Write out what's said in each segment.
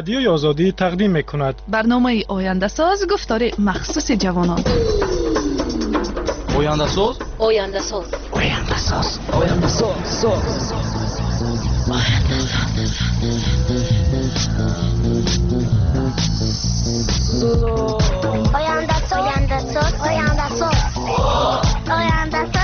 رادیوی آزادی تقدیم می‌کند. برنامه آینده ساز گفتار مخصوص جوانان. آینده ساز، آینده ساز، آینده ساز، آینده ساز، آینده ساز، آینده ساز، آینده ساز، آینده ساز.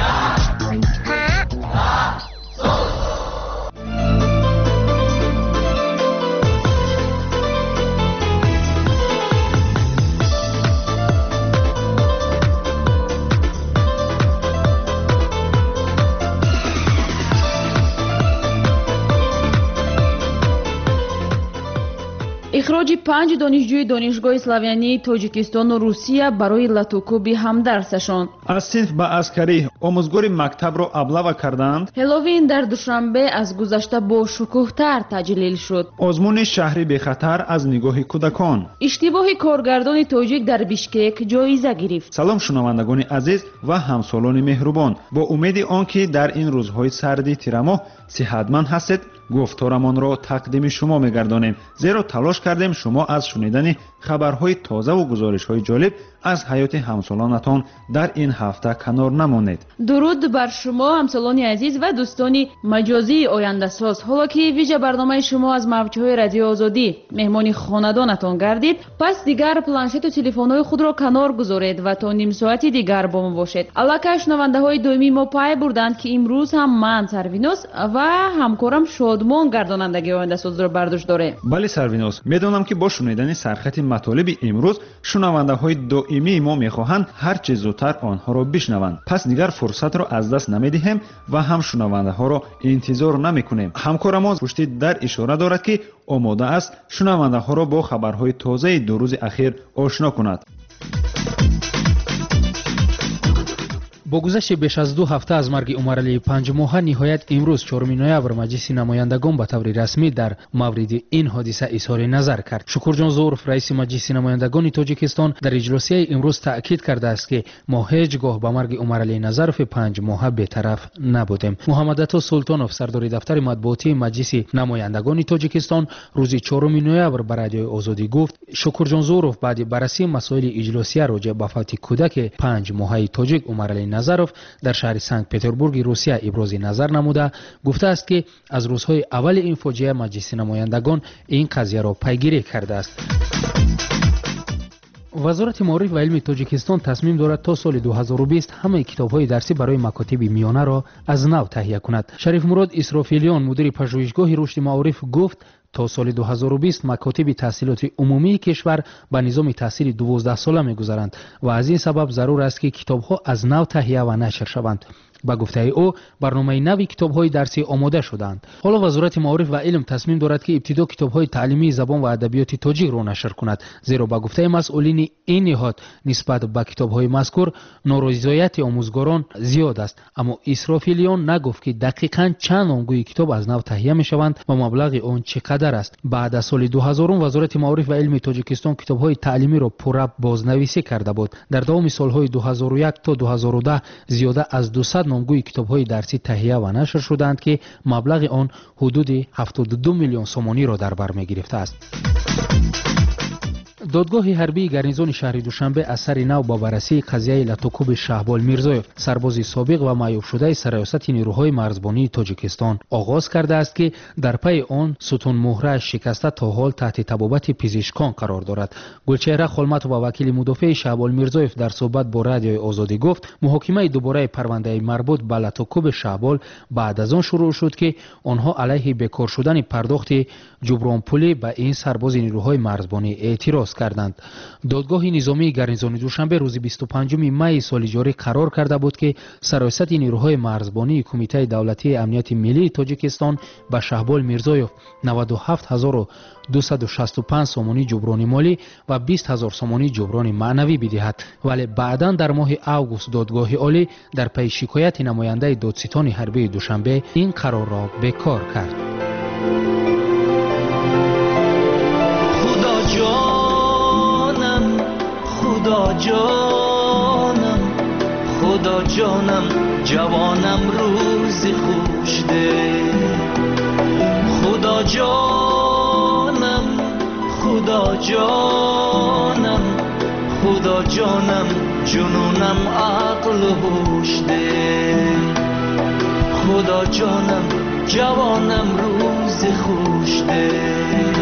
اخراج 5 دانشجوی دانشگاه اسلاویانی تاجیکستان و روسیه برای لاتوکوبی همدرسشان. از صنف به عسکری آموزگار مکتب را ابله کردند. هالووین در دوشنبه از گذشته با شکوه‌تر تجلیل شد. آزمون شهری به خطر از نگاه کودکان. اشتباه کارگردان تاجیک در بیشکک جایزه گرفت. سلام شنوندگان عزیز و همسالان مهربان، با امید آنکه در این روزهای سردی تیرماه صحتمند هستید گفتارمان را تقدیم شما می‌گردانیم، زیرا تلاش کردیم شما از شنیدن خبرهای تازه و گزارش‌های جالب از حیات همسالانتان در این هفته کنار نمانید. درود بر شما همسالان عزیز و دوستان مجازی آینده ساز. حالا که ویژه برنامه شما از موج‌های رادیو آزادی مهمان خانواده‌تان گردید، پس دیگر پلنشت و تلفن‌های خود را کنار گذارید و تا نیم ساعتی دیگر با ما باشید. البته شنونده‌های دائمی ما پای بردند که امروز هم من سروینوس و همکارم شادمان گردانندگی آینده ساز را برداشت داره. بله سروینوس، میدونم که با شنیدن سرخط مطالب امروز شنونده‌های دائمی ما می‌خواهند هر چه زودتر آنها را بشنوند. پس دیگر فرصت را از دست نمی‌دهیم و هم شنونده‌ها را انتظار نمی‌کنیم. همکار ما پشت در اشاره دارد که آماده است شنونده‌ها را با خبرهای تازه دو روز اخیر آشنا کند. با گذشت بیش از 2 هفته از مرگ عمرعلی 5 ماهه نهایت امروز 4 نوامبر مجلس نمایندگان به طور رسمی در مورد این حادثه اظهار نظر کرد. شکرجان زوروف رئیس مجلس نمایندگان تاجیکستان در اجلاسی امروز تاکید کرده است که ما هیچگاه به مرگ عمرعلی نظروف 5 ماهه بی‌طرف نبودیم. محمد عطا سلطانوف سردار دفتر مطبوعاتی مجلس نمایندگان تاجیکستان روز 4 نوامبر به رادیوی آزادی گفت شکرجان زوروف بعد بررسی مسائل اجلاسی راجع به فوت کودک 5 ماهه تاجیک عمرعلی نظروف در شهر سنت پتربورگ روسیه ابراز نظر نموده گفته است که از روزهای اول این فاجعه مجلس نمایندگان این قضیه را پیگیری کرده است. وزارت معارف و علم تاجیکستان تصمیم دارد تا سال 2020 همه کتاب‌های درسی برای مکاتب میانه را از نو تهیه کند. شریف مراد اسرافیلیان مدیر پژوهشگاه رشد معارف گفت تا سال 2020 مکاتب تحصیلات عمومی کشور به نظام تحصیل 12 ساله می‌گذرند و از این سبب ضرور است که کتاب‌ها از نو تهیه و نشر شوند. با گفته او برنامه نوی کتاب‌های درسی آماده شدند. حالا وزارت معارف و علم تصمیم دارد که ابتدا کتاب‌های تعلیمی زبان و ادبیات تاجیک را نشر کند، زیرا با گفته مسئولین این نهاد نسبت به کتاب‌های مذکور نارضایت آموزگاران زیاد است. اما اسرافیلیان نگفت که دقیقاً چند نامگوی کتاب از نو تهیه می‌شوند و مبلغ آن چقدر است. بعد از سال 2000 وزارت معارف و علم تاجیکستان کتاب‌های تعلیمی را پورا بازنویسی کرده بود. در دوام سال‌های 2001 تا 2010 زیاده از 200 نامگوی کتاب‌های درسی تهیه و نشر شدند که مبلغ آن حدود 72 میلیون سومانی را در بر می‌گرفته است. دادگاه حربی گارنیزون شهر دوشنبه از سر نو با بررسی قضیه لاتوکوب شهبال میرزایف سرباز سابق و معیوب شده سرایست نیروهای مرزبانی تاجیکستان آغاز کرده است که در پی آن ستون مهره شکسته تا حال تحت طبابت پزشکان قرار دارد. گلچهره خلمت و وکیل مدافع شهبال میرزایف در صحبت با رادیوی آزادی گفت محاکمه دوباره پرونده مربوط به لاتوکوب شهبال بعد از آن شروع شد که آنها علیه بیکار شدن پرداخت جبران پولی به این سرباز نیروهای مرزبانی اعتراض کردند. دادگاه نظامی گارنیزون دوشنبه روز 25 می سال جاری قرار کرده بود که سرایست نیروهای مرزبانی کمیته دولتی امنیت ملی تاجیکستان به شهبال میرزایف 97265 سومانی جبران مالی و 20000 سومانی جبران معنوی بدهد، ولی بعداً در ماه اوگوست دادگاه عالی در پی شکایت نماینده دادستان حربی دوشنبه این قرار را بیکار کرد. خدا جانم جوانم روز خوش ده، خدا جانم خدا جانم خدا جانم جنونم عقل و هوش ده خدا جانم جوانم روز خوش ده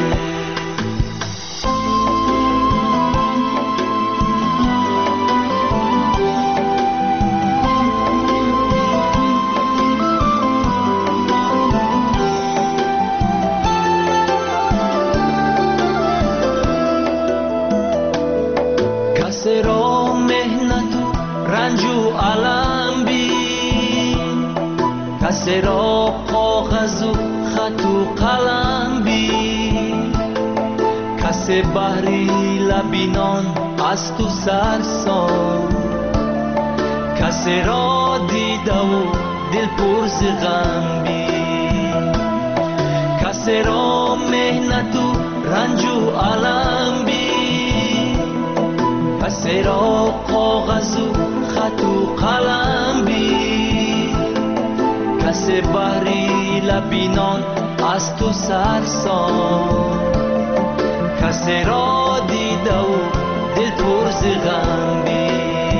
کسی را مهنت و رنج و علم بین کسی را کاغذ و خط و قلم بین کسی بحری لبینان از تو سرسان کسی را دیده و دل پر ز غم بین کسی را مهنت و رنج و علم بین کسی را کاغذ و خط و قلم بین کسی بحری لبینان از تو سرسان کسی را دیده و دل پر ز غم بین.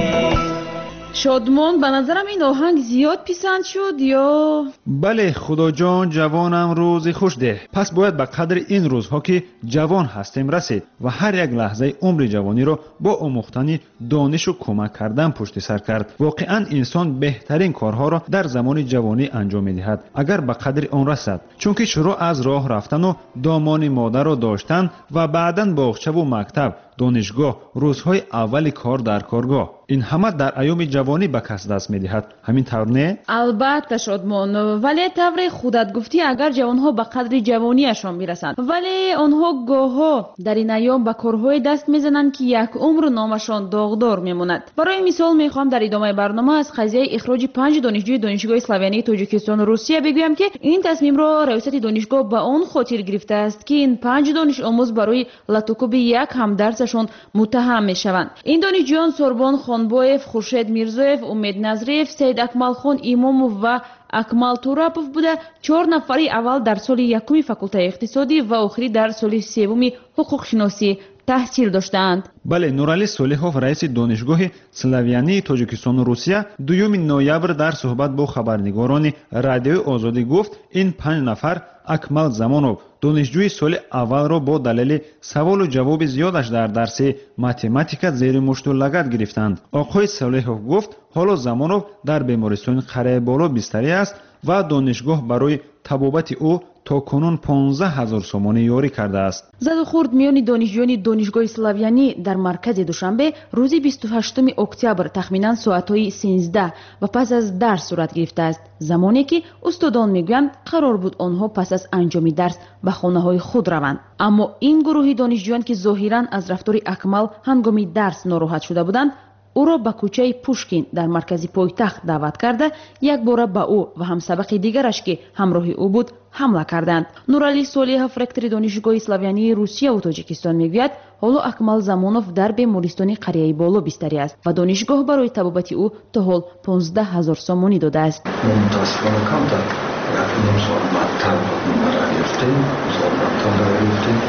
شادمان به نظرم این آهنگ زیاد پسند شد یا؟ بله خدا جان جوانم روزی خوش ده. پس باید به قدر این روزها که جوان هستیم رسید و هر یک لحظه عمر جوانی را با آموختن دانش و کمک کردن پشت سر کرد. واقعا انسان بهترین کارها را در زمان جوانی انجام می‌دهد اگر به قدر آن رسد، چون که شروع از راه رفتن و دامان مادر را داشتن و بعداً باغچه و مکتب، دانشگاه، روزهای اول کار در کارگاه، این همه در ایام جوانی به کس دست می‌دهد. همین طور نه؟ البته شادمان، ولی طور خودت گفتی اگر جوانها به قدر جوانیشان میرسند ولی آنها گاهها در این ایام به کارهای دست میزنند که یک عمر نامشان داغدار میماند. برای مثال میخوام در ادامه برنامه از قضیه اخراج 5 دانشجوی دانشگاه اسلویانی تاجیکستان و روسیه بگویم که این تصمیم را رئیست دانشگاه به آن خاطر گرفته است که این 5 دانش آموز برای لطوکوب یک هم درسشان متهم میشوند. این دانشجویان سوربان خانبویف، خورشید میرزویف، امید نظریف، سید اکمل خان ایماموف و اکمل توراپوف بوده. 4 نفری اول در سال یکم فاکولته اقتصادی و آخری در سال سوم حقوق شناسی تحصیل داشتند. بله، نورعلی صالحوف رئیس دانشگاه سلاویانی تاجیکستان و روسیه 2 نوامبر در صحبت با خبرنگاران رادیوی آزادی گفت این 5 نفر اکمل زمانوف دانشجوی سال اول را با دلیل سوال و جواب زیادش در درس متماتیک زیر مشت و لگد گرفتند. آقای صالحوف گفت حالا زمانوف در بیمارستان قره بالا بستری است و دانشگاه برای طبابت او تا کنون 15,000 سومانی یاری کرده است. زد و خورد میان دانشجویان دانشگاه اسلاویانی در مرکز دوشنبه روز 28 اکتبر تخمینا ساعت‌های 13 و پس از درس صورت گرفته است، زمانی که استادان میگویند قرار بود آنها پس از انجام درس به خانه‌های خود روند. اما این گروه دانشجویان که ظاهراً از رفتار اکمل هنگام درس ناراحت شده بودند، او را به کوچه پوشکین در مرکز پایتخت دعوت کرده یک بار به او و همسبق دیگرش که همراه او بود حمله کردند. نورعلی صالحوف رکتور دانشگاه اسلاویانی روسیه و تاجیکستان میگوید حالا اکمل زمانوف در بیمارستان قریه بالا بستری است و دانشگاه برای طبابت او تا حال 15,000 سومانی داده است. متاسفانه کمتر یک سال بدتر را گرفتیم، سال بدتر را گرفتیم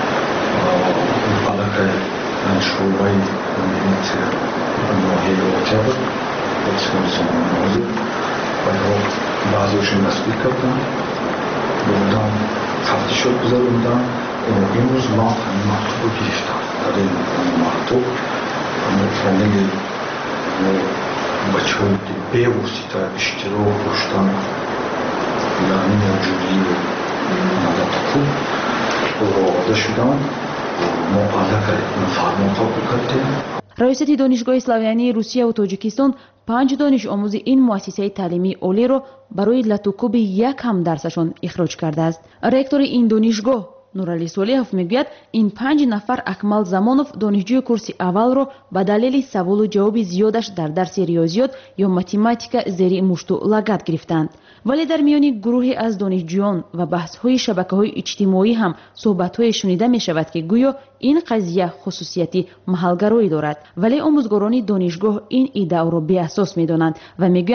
و علاقه شعبه مهمت ناحیه اکتبر بسیار سامان نازی و بعضیشون دستگیر کردن بودن خفتی شد گذاروندن. امروز ما همین مکتوب رو گرفتم. در این مکتوب فرنگ بچه های به واسطه اشتراک داشتن یعنی موجودی و مدت خوب آورده شدن ما علاقه فرمان قبول کردیم. رئیست دانشگاه اسلاویانی روسیه و تاجیکستان 5 دانش آموز این مؤسسه تعلیمی عالی را برای لطوکوب یک هم درسشان اخراج کرده است. رکتور این دانشگاه نورعلی صالحوف میگوید این 5 نفر اکمل زمانوف دانشجوی کورس اول را به دلیل سوال و جواب زیادش در درس ریاضیات یا متماتیک زیر مشت و لگد گرفتند. ولی در میان گروهی از دانشجویان و بحث‌های شبکه‌های اجتماعی هم صحبت‌های شنیده می‌شود که گویا این قضیه خصوصیتی محلگرایی دارد، ولی آموزگاران دانشگاه این ایده را بی‌اساس می‌دانند و می‌گویند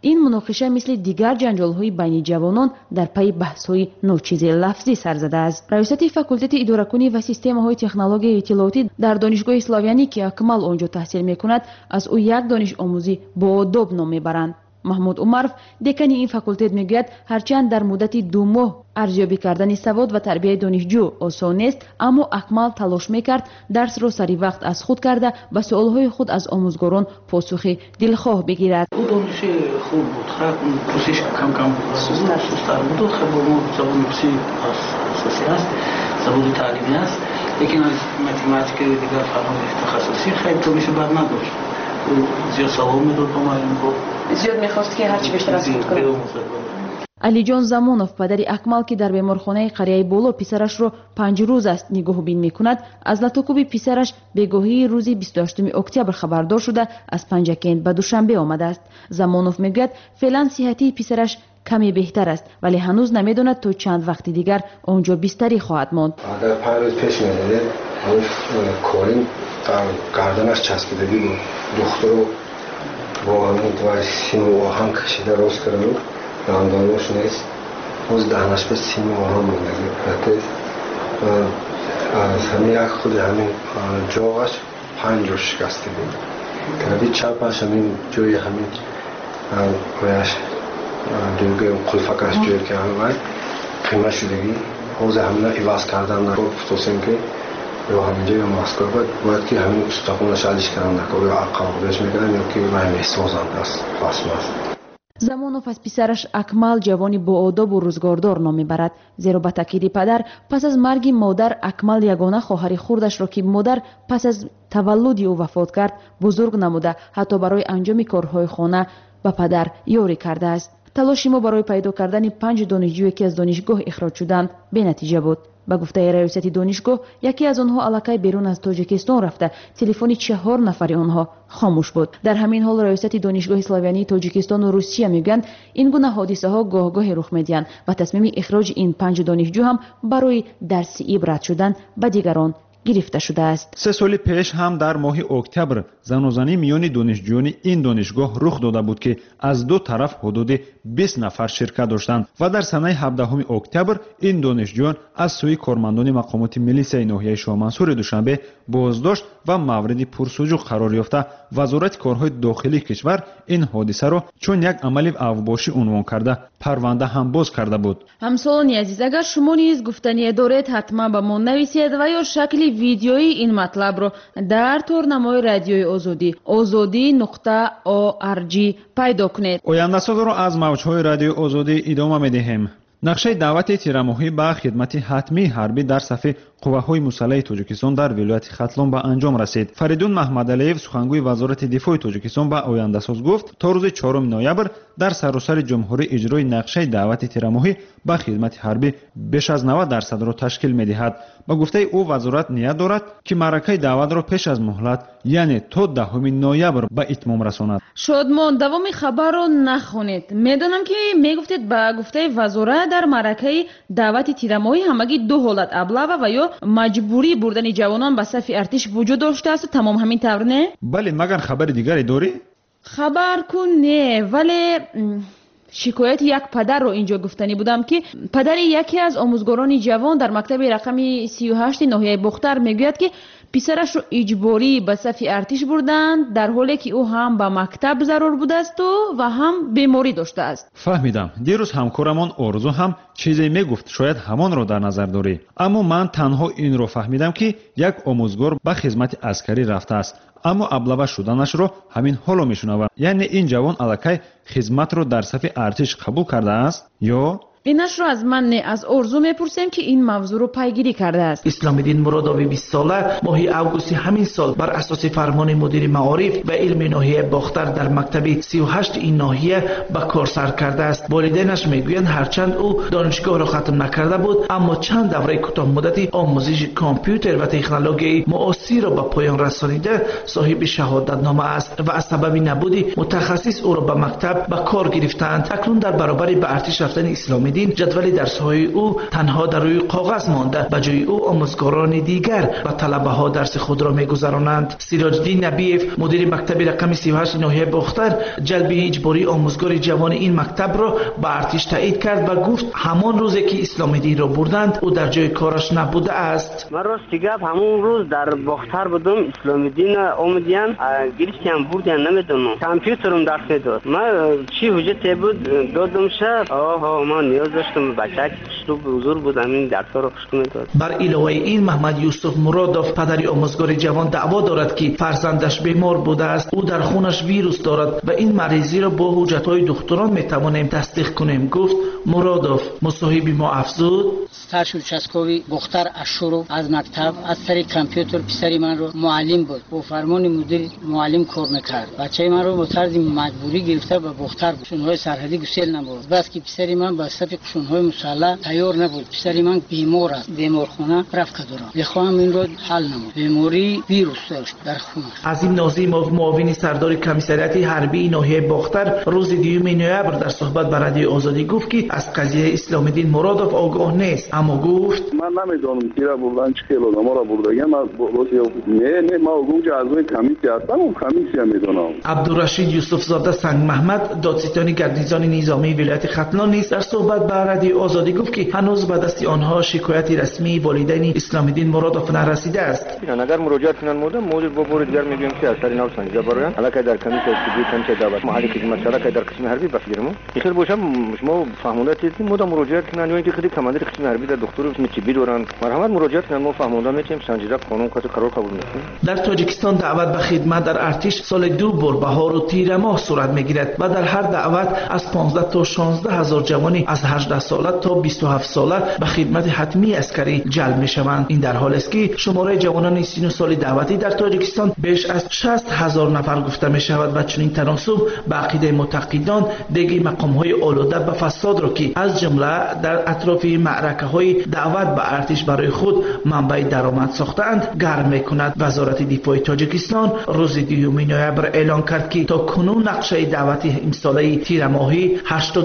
این مناقشه مثل دیگر جنجال‌های بین جوانان در پی بحث‌های ناچیز لفظی سر زده است. رئیست فاکولته اداره‌کنی و سیستم‌های تکنولوژی اطلاعاتی در دانشگاه اسلاویانی که اکمال آنجا تحصیل می‌کند، از او یک دانش آموزی با آداب نام می‌برند. محمود عمرов دکانی این فاکولته میگوید هرچند در مدت 2 ماه ارزیابی کردن سواد و تربیت دانشجو آسان است، اما اکمال تلاش میکرد درس را سری وقت از خود کرده به سوالهای خود از آموزگاران پاسخ دلخواه بگیرد. او دانش خوب بود، خیلی کوشش کم سست‌تر بود. خیلی با زبان روسی اساسی است، زبان تعلیمی است، لیکن از متماتیک و دیگر فنون تخصصی خیلی دانش بر نداشت. زیاد سوال میداد با معلم، زیاد میخواست که هرچی بیشتر از خود کنه. علی جان زمانوف پدر اکمال که در بیمارخانه قریه بالا پسرش را 5 روز است نگاه بین میکند، از لطوکوب پسرش بگاهی روزی 28 اکتبر خبردار شده از پنجکند به دوشنبه آمده است. زمانوف میگوید فعلا صحتی پسرش کمی بهتر است، ولی هنوز نمیداند تا چند وقت دیگر آنجا بستری خواهد ماند. در 5 روز پیش میداده کارین گردنش چسبیده بود، دختر رو با همون سیم و آهن کشیده راست کرده بود، دندانش نیست، باز دهنش به سیم و آهن مونده. از همین یک خود همین جاغش 5 جا شکسته بود. کردی چپش همین جای همین رویش دیگه قلفکش جوی که همین قیمه شدگی حوض همین ایواز کردن نکو توسیم که یا همینجا یا ماسکو باید که همین استخونش علیش کردن نکو یا عقاب بهش میگن یا که باید میسازند است فاسم است. زمانوف از پسرش اکمال جوانی با آداب و روزگاردار نام میبرد، زیرا به تاکید پدر پس از مرگ مادر اکمال یگانه خواهر خردش را که مادر پس از تولد او وفات کرد بزرگ نموده، حتی برای انجام کارهای خانه به پدر یاری کرده است. تلاش ما برای پیدا کردن 5 دانشجویی که از دانشگاه اخراج شدند به نتیجه بود. به گفته رئیست دانشگاه یکی از آنها الکی بیرون از تاجیکستان رفته، تلفن 4 نفر آنها خاموش بود. در همین حال رئیست دانشگاه اسلاویانی تاجیکستان و روسیه میگویند این گونه حادثه ها گاه رخ میدهند و تصمیم اخراج این 5 دانشجو هم برای درس عبرت شدن به دیگران گرفته شده است. 3 سال پیش هم در ماه اکتبر زنوزنی میان دانشجویان این دانشگاه رخ داده بود که از 2 طرف حدود 20 نفر شرکت داشتند و در سنه 17 اکتبر این دانشجویان از سوی کارمندان مقامات ملیسیای ناحیه شاه منصور دوشنبه بازداشت و مورد پرسجو قرار یافته وزارت کارهای داخلی کشور این حادثه را چون یک عمل اوباشی عنوان کرده پرونده هم باز کرده بود. همسالان عزیز، اگر شما نیز گفتنی دارید حتما به ما نویسید و یا شکلی ویدیویی این مطلب را در تورنمای رادیوی آزادی azodi.org پیدا کنید. آینده سال را از موجهای رادیو آزادی ادامه می‌دهیم. نقشه دعوت تیرماهی به خدمت حتمی حربی در صف قوه‌های مسلح تاجیکستان در ولایت ختلون به انجام رسید. فریدون محمدعلیев سخنگوی وزارت دفاع تاجیکستان به آینده ساز گفت تا روز 4 نوامبر در سراسر جمهوری اجرای نقشه دعوت تیرماهی به خدمت حربی بیش از 90% را تشکیل می‌دهد. با گفته او وزارت نیت دارد که معرکه دعوت را پیش از مهلت یعنی تا 10 نوامبر به اتمام رساند. شادمان دوام خبر را نخونید. میدانم که میگفتید با گفته وزارت در معرکه دعوت تیرماهی همگی 2 حالت ابله و یا مجبوری بردن جوانان به صف ارتش وجود داشته است. تمام همین طور نه؟ بله، مگر خبر دیگری داری؟ خبر کن نه، ولی شکایت یک پدر رو اینجا گفتنی بودم که پدر یکی از آموزگاران جوان در مکتب رقم 38 ناحیه بختر میگوید که پسرش رو اجباری به صف ارتش بردند در حالی که او هم به مکتب ضرور بوده است و هم بیماری داشته است. فهمیدم. دیروز همکارمان آرزو هم چیزی میگفت، شاید همان رو در نظر داری. اما من تنها این رو فهمیدم که یک آموزگار به خدمت عسکری رفته است، اما ابله شدنش رو همین حالا میشنوم. یعنی این جوان الکی خدمت رو در صف ارتش قبول کرده است یا اینش رو از من نه، از آرزو میپرسیم که این موضوع رو پیگیری کرده است. اسلام الدین مرادوی 20 ساله ماه اوگوست همین سال بر اساس فرمان مدیر معارف و علم ناحیه باختر در مکتب 38 این ناحیه به کار سر کرده است. والدینش میگویند هرچند او دانشگاه را ختم نکرده بود، اما چند دوره کوتاه مدتی آموزش کامپیوتر و تکنولوژی معاصر را به پایان رسانیده صاحب شهادت نامه است و از سبب نبودی متخصص او را به مکتب به کار گرفتند. اکنون در برابر به ارتش رفتن اسلام دین جدول درس‌های او تنها در روی کاغذ مانده، به جای او آموزگاران دیگر و طلبه ها درس خود را می‌گذرانند. سراج الدین نبیف مدیر مکتب رقم 38 ناحیه باختر جلب اجباری آموزگار جوان این مکتب را به ارتش تایید کرد و گفت همان روزی که اسلام دین را بردند او در جای کارش نبوده است. من راستی گپ همون روز در باختر بودم، اسلام دین اومدین گرفتم بردن نمیدونم کامپیوترم درس میداد. من چی حجت بود دادم شب من نیاز داشتم بچه که حضور بودم این درس‌ها رو خوش میداد. بر علاوه این محمد یوسف مرادوف پدری آموزگار جوان دعوا دارد که فرزندش بیمار بوده است. او در خونش ویروس دارد و این مریضی را با حجت‌های دکتران میتوانیم تصدیق کنیم، گفت مرادوف. مصاحب ما افزود старший участковый بختر اشورو از مکتب از طریق کامپیوتر پسری من رو معلم بود، با فرمان مدیر معلم کار میکرد. بچه من رو با طرز مجبوری گرفته و بختر قشون‌های سرحدی گسیل نبرد. بس که پسری من با صف قشون‌های مسلح تیار نبود. پسری من بیمار است، بیمارخانه رفت کدورم. بخواهم این رو حل نمود. بیماری ویروس داشت در خونش. عظیم ناظمov معاون سردار کمیسریات حربی ناحیه باختر روز 2 نوامبر در صحبت با رادیو آزادی گفت که از قضیه اسلام الدین مرادوف آگاه نیست، اما گفت من نمیدونم کی را بردن، چه خیلی آدما را بردن. من نه ما گوج اعضای کمیته هستم، اون کمیته میدونم. عبدالرشید یوسف زاده سنگ محمد دادستان گردنزان نظامی ولایت ختلان نیز در صحبت با رادیو آزادی گفت که هنوز به دست آنها شکایت رسمی والدین اسلام الدین مرادوف نرسیده است. اگر مراجعه کنن موضوع با بور دیگر میگیم که اثر نو سنجا براین علاقه در کمیته استودیو کمیته دعوت محلی خدمت شرکت در قسم حربی بفگیرم خیر باشم شما فهمونده چیزی مودم مراجعه کنن یا اینکه خیلی کماندار قسم حربی در دکتر میچبی دوران مرحمت مراجعه کنن ما فهمونده میتیم سنجیده قانون کات قرار قبول میکنیم. در تاجیکستان دعوت به خدمت در ارتش سال 2 بار بهار و تیر ماه صورت میگیرد و در هر دعوت از 15 تا 16 هزار جوانی از 18 ساله تا 27 ساله به خدمت حتمی عسکری جلب میشوند. این در حالی است که شماره جوانان سن و سال دعوتی در تاجیکستان بیش از 60,000 نفر گفته می شود و چنین تناسب به عقیده معتقدان دیگر مقام‌های آلوده به فساد را که از جمله در اطراف معرکه‌های دعوت به ارتش برای خود منبع درآمد ساختند گرم می‌کند. وزارت دفاع تاجیکستان روز 2 نوامبر اعلان کرد که تا کنون نقشه دعوتی امساله تیر ماهی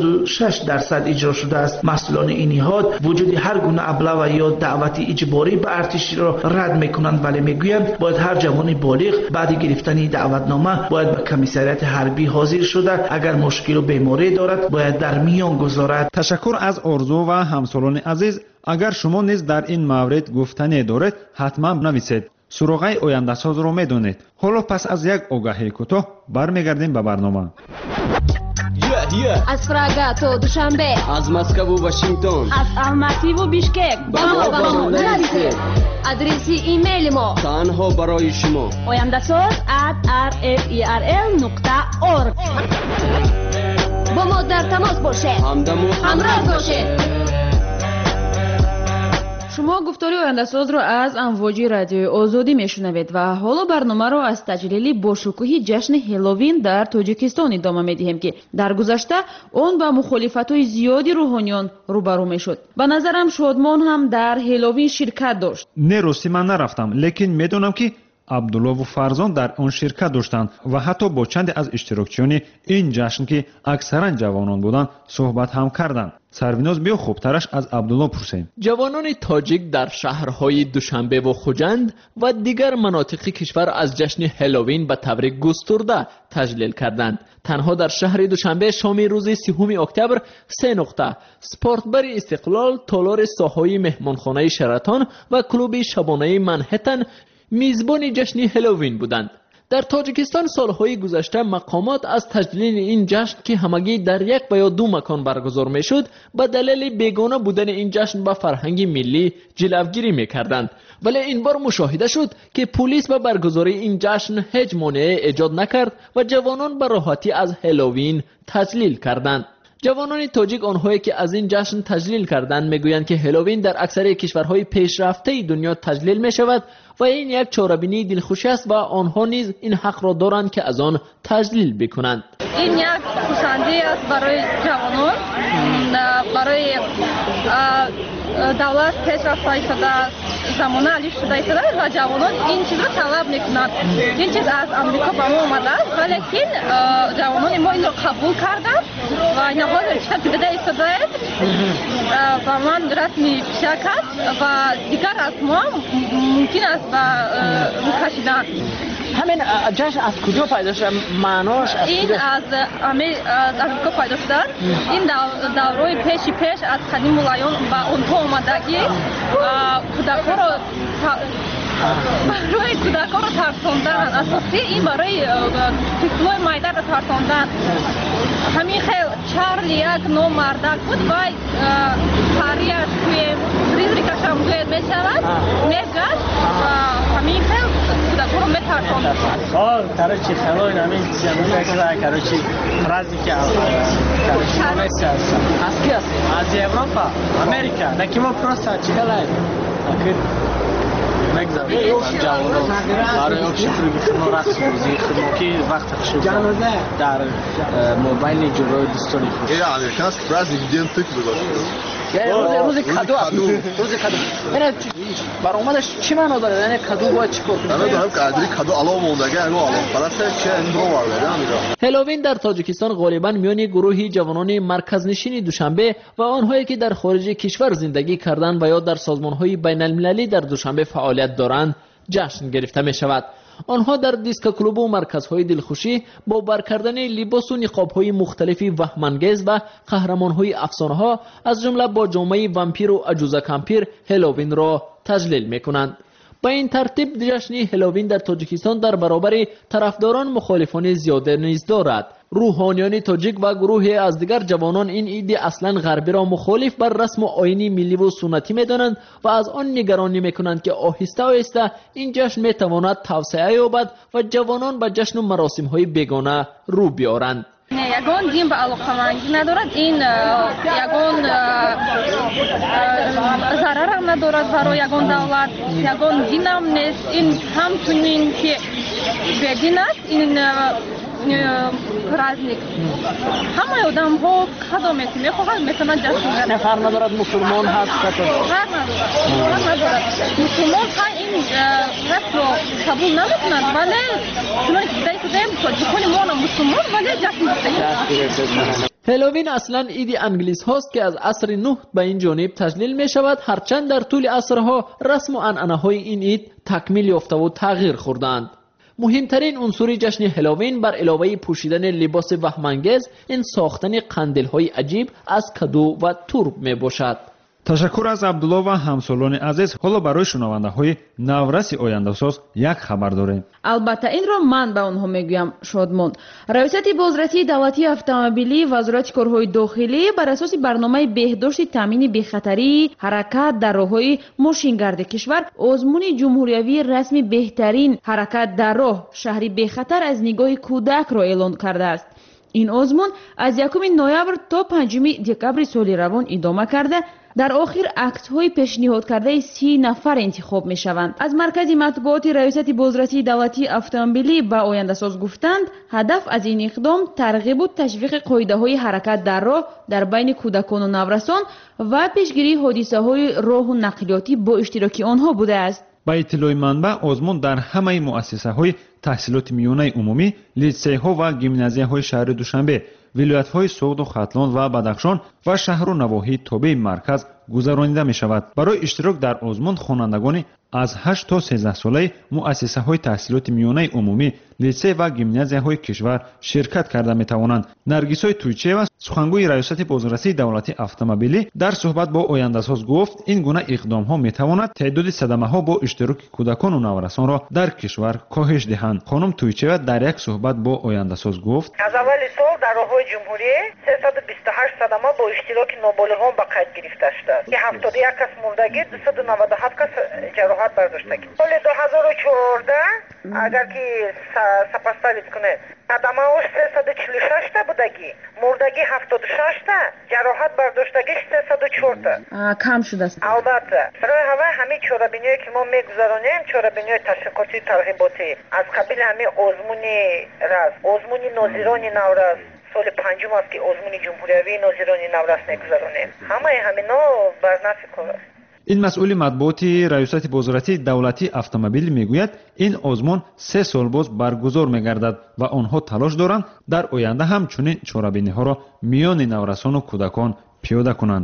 86% اجرا شده است. مسئولان این نهاد وجود هر گونه ابلاغ یا دعوت اجباری به ارتش را رد می‌کنند، ولی می‌گویند باید هر جوان بالغ بعد گرفتن دعوتنامه باید به کمیسریات حربی حاضر شده، اگر مشکل و بیماری دارد باید در میان گذارد. تشکر از آرزو و همسالان عزیز. اگر شما نیز در این مورد گفتنی دارید حتما بنویسید. سراغه آینده ساز رو میدونید. حالا پس از یک آگاهی کوتاه برمیگردیم به برنامه. از پراگا تا دوشنبه، از مسکو و واشنگتن، از الماتی و بیشکک با ما نرسید. آدرس ایمیل ما تنها برای شما oyandasaz@rferl.org. با ما در تماس باشه، همراه باشه. شما گفتاری آینده‌ساز را از امواج رادیو آزادی میشنوید و حالا برنامه را از تجلیل باشکوهی جشن هالووین در تاجیکستان ادامه میدهیم که در گذشته آن با مخالفت‌های زیادی روحانیان روبرو میشد. به نظرم شادمان هم در هالووین شرکت داشت. نه راستی من نرفتم، لیکن میدونم که عبدالله و فرزان در آن شرکت داشتند و حتی با چند از اشتراکچیان این جشن که اکثرا جوانان بودند صحبت هم کردند. سرویناز بیا خوبترش از عبدالله پرسیم. جوانان تاجیک در شهرهای دوشنبه و خوجند و دیگر مناطق کشور از جشن هالووین به طور گسترده تجلیل کردند. تنها در شهر دوشنبه شام روز 3 اکتبر 3 نقطه سپورتبر استقلال، تالار ساحای مهمانخانه شراتون و کلوب شبانه منهتن میزبان جشن هالووین بودند. در تاجیکستان سالهای گذشته مقامات از تجلیل این جشن که همگی در یک و یا 2 مکان برگزار میشد به دلیل بیگانه بودن این جشن به فرهنگ ملی جلوگیری میکردند، ولی این بار مشاهده شد که پلیس به برگزاری این جشن هیچ مانعی ایجاد نکرد و جوانان به راحتی از هالووین تجلیل کردند. جوانان تاجیک آنهایی که از این جشن تجلیل کردند میگویند که هالووین در اکثر کشورهای پیشرفته دنیا تجلیل می شود و این یک چاره‌بینی دلخوشی است و آنها نیز این حق را دارند که از آن تجلیل بکنند. این یک خوشایندی است برای جوانان، برای دولت پیشرفته شده замона алиф шуда истоданд ва ҷавонон ин чизро талаб мекунанд. Ин чиз аз Амрико ба мо омадааст, валекин ҷавонони мо инро қабул карданд ва ин ҳозир чиқад дида истодаед ва ман расми пиша кард ва дигар аз мо мумкин аст ба рӯ кашидан. همین جشن از کجا پیدا شده؟ معناش از این از امریکا پیدا شده است. این دورای پیش از قدیم مولایان با اونها آمدگی کودکان را برای کودکان را ترساندن. اساسی این برای طفلای مایده را ترساندن. همین خیلی چارلی یک نو مردک بود و پریش توی ریزریکش هم باید میشود میگشت و همین خیلی کودکان را میترساند. короче, халой намин зиямонда кара, короче, праздники короче, намеси ҳастанд. Аз ки аст? Аз Европа, Америка. Даки мо просто чикалай. Акид мегзавид ҷавонон барои обшифрӯги худмо расм бозии худмо ки вақти хушуд дар мобайни ҷулои дӯстони худ. Американский праздник День тыквы гузашт. روز کادو است. روز کادو. یعنی برآمدش چی معنا داره؟ یعنی کادو باید چیکار کنه؟ نمیدونم که ادری کادو علاوه موندگی اینو علاوه پرسته که اندرو وارده نمیدونم. هلووین در تاجیکستان غالبا میان گروهی جوانان مرکزنشین دوشنبه و آنهایی که در خارج کشور زندگی کردند و یا در سازمان‌های بین‌المللی در دوشنبه فعالیت دارند جشن گرفته می شود. آنها در دیسک کلوب و مرکزهای دلخوشی با بر کردن لباس و نقاب‌های مختلفی وهم‌انگیز و قهرمان‌های افسانه‌ها از جمله با جامعه وامپیر و عجوزه کمپیر هلووین را تجلیل می‌کنند. با این ترتیب جشن هلووین در تاجیکستان در برابر طرفداران مخالفان زیاده نیز دارد. روحانیان تاجیک و گروهی از دیگر جوانان این عید اصلا غربی را مخالف بر رسم و آیین ملی و سنتی می‌دانند و از آن نگرانی می‌کنند که آهسته آهسته این جشن می‌تواند توسعه یابد و جوانان به جشن و مراسم‌های بیگانه رو بیارند. یگان دین به علاقه‌مندی ندارد. این یگان ضرر هم ندارد برای یگان دولت. یگان دین هم نیست. این همچنین که بدین است این праздник. همه آدم ها کدام میخواهند میتونن جشن کنند. فرق ندارد مسلمان هست فرق ندارد. مسلمان ها این رسم رو قبول نمیکنند ولی چون که دیدیم تاجیکان ما مسلمان ولی جشن می‌کنند. هلووین اصلا عید انگلیس هاست که از عصر نوح به این جانب تجلیل می شود، هرچند در طول عصرها رسم و عنعنه های این عید تکمیل یافته و تغییر خوردند. مهمترین عنصر جشن هلووین بر علاوه پوشیدن لباس وهم‌انگیز این ساختن قندیل‌های عجیب از کدو و تورب می باشد. تشکر از عبدالله و همسالان عزیز. حالا برای شنونده‌های نورس آینده‌ساز یک خبر داریم. البته این را من به آنها میگویم شادمان. ریاست بازرسی دولتی اتومبیلی وزارت کارهای داخلی بر اساس برنامه بهداشت تامین بی‌خطری حرکت در راههای ماشینگرد کشور آزمون جمهوریوی رسمی بهترین حرکت در راه شهری بی‌خطر از نگاه کودک را اعلان کرده است. این آزمون از 1 نوامبر تا 5 دکبر سال روان ادامه کرده در آخر عکس‌های پیشنهاد کرده 30 نفر انتخاب می‌شوند. از مرکز مطبوعات ریاست بازرسی دولتی اتومبیلی به آینده‌ساز گفتند هدف از این اقدام ترغیب و تشویق قاعده‌های حرکت در راه در بین کودکان و نورسان و پیشگیری حادثه‌های راه و نقلیاتی با اشتراک آنها بوده است. با اطلاع منبع آزمون در همه مؤسسه‌های تحصیلات میانه عمومی، لیسه‌ها و گیمنازیه‌های شهر دوشنبه، ولایت‌های سوغد و ختلان و بدخشان و شهر و نواحی تابع مرکز گذرانیده می‌شود. برای اشتراک در آزمون خوانندگان از 8 تا 13 ساله مؤسسه‌های تحصیلات میانه عمومی، لیسه و گیمنازیه‌های کشور شرکت کرده می‌توانند. نرگس‌های تویچیوا سخنگوی ریاست بازرسی دولتی اتومبیلی در صحبت با آینده‌ساز گفت این گونه اقدام‌ها می‌تواند تعداد صدمه‌ها با اشتراک کودکان و نورسان را در کشور کاهش دهند. خانم تویچیوا در یک صحبت با آینده‌ساز گفت از اول سال در راه‌های جمهوری 328 صدمه با اشتراک نابالغان به قید گرفته شده که 71 کس مردگی 297 کس جراحت برداشتگی. سال 2014 اگر که سپاسدارید کنه صدمه هاش 346 تا بودگی، مردگی 76 تا، جراحت برداشتگیش 304 تا. کم شده است. البته برای همه چاره‌بینی‌هایی که ما می‌گذرانیم چاره‌بینی‌های تشویقاتی ترغیباتی از قبیل همه آزمونی رس، آزمونی ناظران نورس سال 5 است که آزمون جمهوریوی ناظران نورس می‌گذرانیم. همه همینا بر نفع کار است. این مسئول مطبوعاتی ریاست وزارتی دولتی автомобил میگوید این آزمون 3 سال باز برگزار میگردد و آنها تلاش دارند در آینده همچنین چاره‌بینی ها را میان نورسان و کودکان پیاده کنند.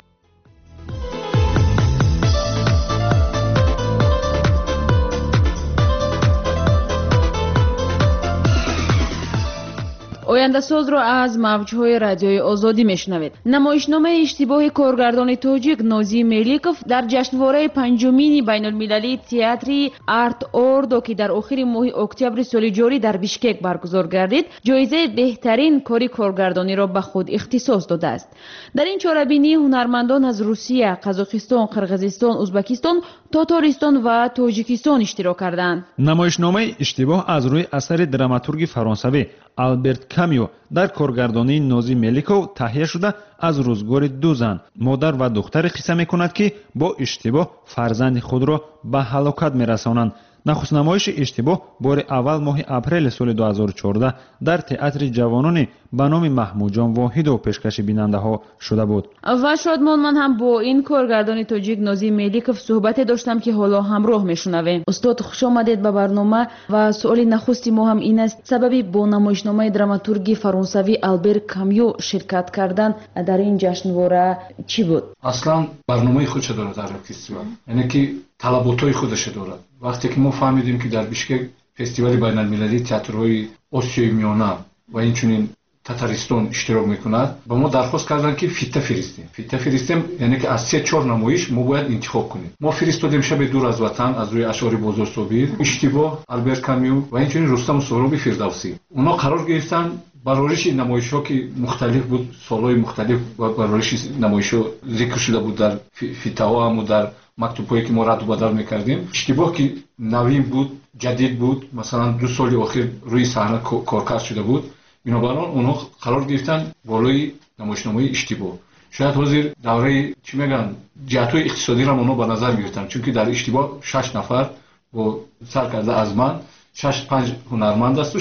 ояндасозро аз мавҷҳои радиои озодӣ мешунавед. намоишномаи иштибоҳи коргардони тоҷик Нозӣ Меликов дар ҷашнвораи панҷумини байнулмилалии театри Арт Ордо ки дар охири моҳи октябри соли ҷорӣ дар Бишкек баргузор гардид, ҷоизаи беҳтарин кори коргардониро ба худ ихтисос додааст. дар ин чорабинӣ ҳунармандон аз Русия, Қазоқистон, Қирғизистон, Узбекистон, Тотористон ва Тоҷикистон иштирок карданд. намоишномаи иштибоҳ аз рӯи асари драматурги фаронсавӣ Алберт Камю дар коргардонии Нозӣ Меликов таҳия шуда аз рӯзгори ду зан, модар ва духтаре қисса мекунад ки бо иштибоҳ фарзанди худро ба ҳалокат мерасонанд. нахустнамоиши иштибоҳ бори аввал моҳи апрели соли 2014 дар театри ҷавонони ба номи Маҳмудҷон Воҳидов пешкаши бинандаҳо шуда буд. ва шодмон ман ҳам бо ин коргардони тоҷик Нозӣ Меликов суҳбате доштам ки ҳоло ҳамроҳ мешунавем. устод хушомадед ба барнома ва суоли нахусти мо ҳам ин аст, сабаби бо намоишномаи драматурги фаронсавӣ Албер Камю ширкат кардан дар ин ҷашнвора чӣ буд? аслан барномаи худша дорад ҳар фестивал, яъне ки талаботҳои худаше дорад. вақте ки мо фаҳмидем ки дар Бишкек фестивали байналмилалии театрҳои Осиёи Миёна ва инчунин Татаристон иштирок мекунад, ба мо дархост карданд ки фита фиристем, яъне ки аз 3-4 намоиш мо бояд интихоб кунем. мо фиристодем шаби дур аз ватан аз рӯи ашъори Бозор Собир, иштибоҳ, Алберт Камю ва инчунин Рустаму Сороби Фирдавсӣ. онҳо қарор гирифтанд ба рӯиши намоишҳо ки мухталиф буд, солҳои мухталиф ба рӯиши намоишҳо зикр шуда буд дар фитаҳо ҳаму дар мактубҳое ки мо раду бадал мекардем. иштибоҳ ки навин буд, ҷадид буд, масалан 2 соли охир рӯи саҳна коркард шуда буд, бинобар он онҳо қарор гирифтанд болои намоишномаи иштибоҳ. шояд ҳозир давраи чӣ мегӯянд ҷиҳатҳои иқтисодиро онҳо ба назар гирифтанд, чунки дар иштибоҳ 6 нафар бо сар карда аз ман 6-5 ҳунарманд асту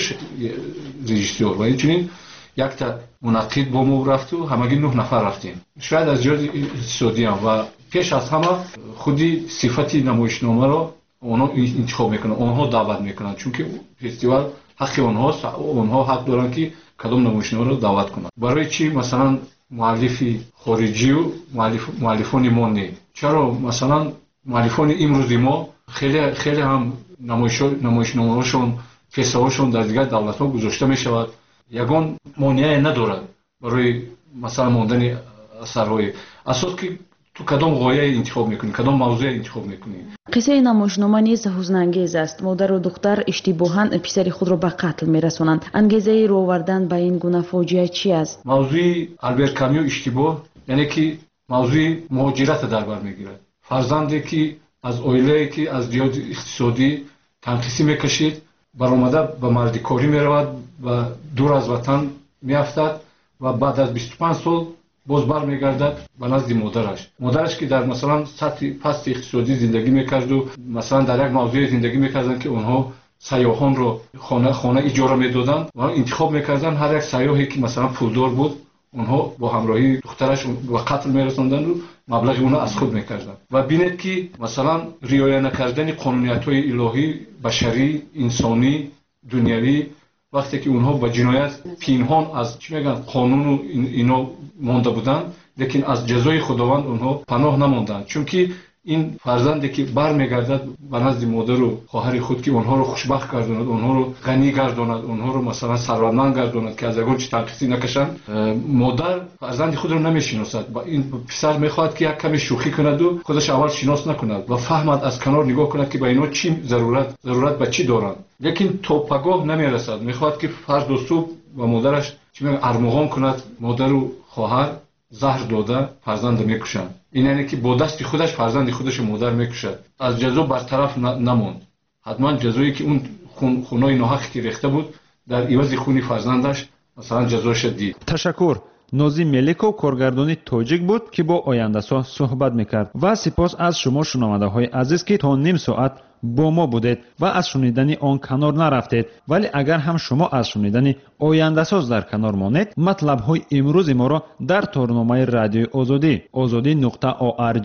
режиссёр ва инчунин якта мунаққид бо мо рафту ҳамагӣ 9 нафар рафтем. шояд аз ҷиҳати иқтисодиам ва пеш аз ҳама худи сифати намоишномаро онҳо интихоб мекунанд, онҳо даъват мекунанд, чунки фестивал ҳаққи онҳост, онҳо ҳақ доранд ки кадом намоишномаро даъват кунанд. барои чӣ масалан муаллифи хориҷию муаллифони мо не? чаро масалан муаллифони имрӯзи мо хеле ҳам намоишномаҳошон, песаҳошон дар дигар давлатҳо гузошта мешавад. ягон монеае надорад барои масалан мондани асарҳои асос ки ту кадом ғояе интихоб мекунӣ, кадом мавзӯе интихоб мекунӣ. қиссаи намоишнома низ ҳузнангез аст. модару духтар иштибоҳан писари худро ба қатл мерасонанд. ангезаи ровардан ба ин гуна фоҷиа чӣ аст? мавзӯи Алберт Камю иштибоҳ, яъне ки мавзӯи муҳоҷирата дар бар мегирад. фарзанде ки аз оилае ки аз ҷиҳати иқтисодӣ танқисӣ мекашид, баромада ба мардикорӣ меравад ва дур аз ватан меафтад ва баъд аз 25 сол боз бармегардад ба назди модараш ки дар масалан сатҳи пасти иқтисодӣ зиндагӣ мекарду масалан дар як мавзӯе зиндагӣ мекарданд ки онҳо сайёҳонро хона иҷора медоданд ва интихоб мекарданд ҳар як сайёҳе ки масалан пулдор буд онҳо бо ҳамроҳии духтараш ба қатл мерасонданду маблағи оно аз худ мекарданд. ва бинед ки масалан риоя накардани қонуниятҳои илоҳӣ, башарӣ, инсонӣ, дунявӣ, вақте ки онҳо ба ҷиноят пинҳон аз чӣ мегӯянд қонуну ино монда буданд, лекин аз ҷазои худованд онҳо паноҳ намонданд, чунки ин фарзанде ки бармегардад ба назди модару хоҳари худ ки онҳоро хушбахт гардонад, онҳоро ғанӣ гардонад, онҳоро масалан сарватманд гардонад ки аз ягон чӣ танқисӣ накашанд, модар фарзанди худро намешиносад. ин писар мехоҳад ки як каме шӯхӣ кунаду худаш аввал шинос накунад ва фаҳмад, аз канор нигоҳ кунад ки ба инҳо чӣ зарурат ба чӣ доранд, лекин то пагоҳ намерасад. мехоҳад ки фарду субҳ ба модараш чӣ мегӯянд армуғон кунад, модару хоҳар заҳр дода фарзанда мекушанд. ин яъне ки бо дасти худаш фарзанди худашо модар мекушад. аз ҷазо бартараф намонд. ҳатман ҷазое ки он хунои ноҳақе ки рехта буд дар ивази хуни фарзандаш масалан ҷазоаша дид. ташаккур. Нозӣ Меликов коргардони тоҷик буд ки бо ояндасоз суҳбат мекард. ва сипос аз шумо шунавандаҳои азиз ки то ним соат бо мо будед ва аз шунидани он канор нарафтед. вале агар ҳам шумо аз шунидани ояндасоз дар канор монед, матлабҳои имрӯзи моро дар торномаи радиои озодӣ ozodi.org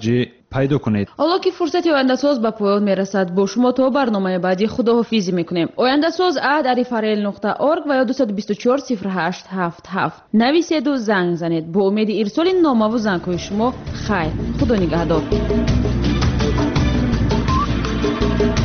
пайдо кунед. حالا که فرصت آینده‌ساز به پایان میرسد با شما تا برنامه بعدی خداحافظی میکنیم. آینده‌ساز@arifarel.org و یا 224 0877 نویسید و زنگ زنید. با امید ارسال نامه و زنگ‌های شما. خیر، خدا نگهدار.